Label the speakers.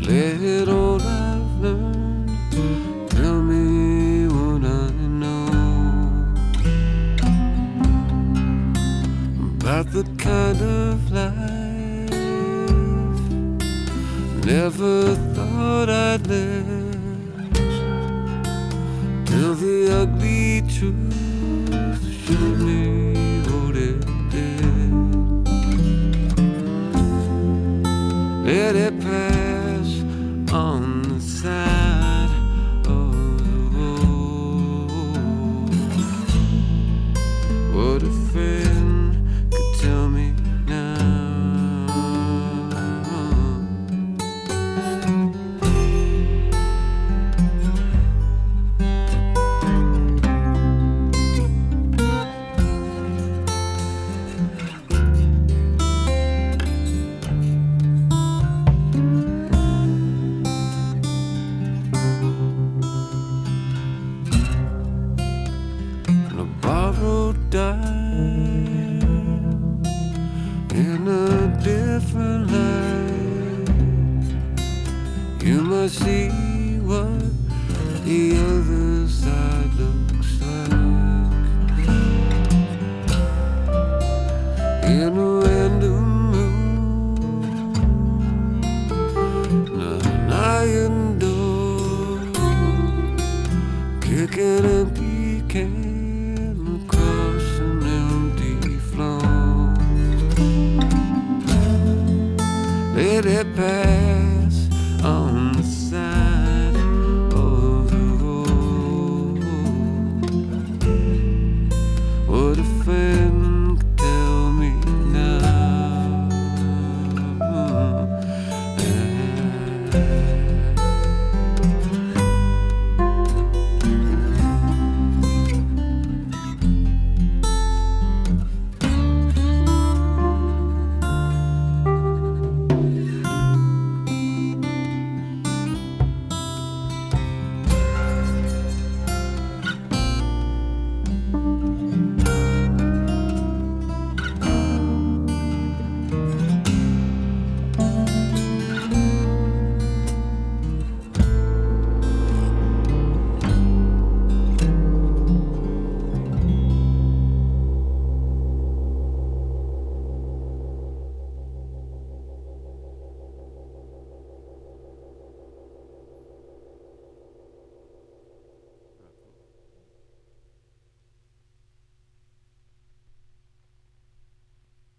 Speaker 1: Let all I've learned tell me what I know about the kind of life never thought I'd live, till the ugly truth showed me what it did. Let it pass on the side of the road. What a friend could tell me now. Borrowed dime in a different life. You must see what the other side looks like. In a random room, an iron door, kicking empty cans across an empty floor. Let it pass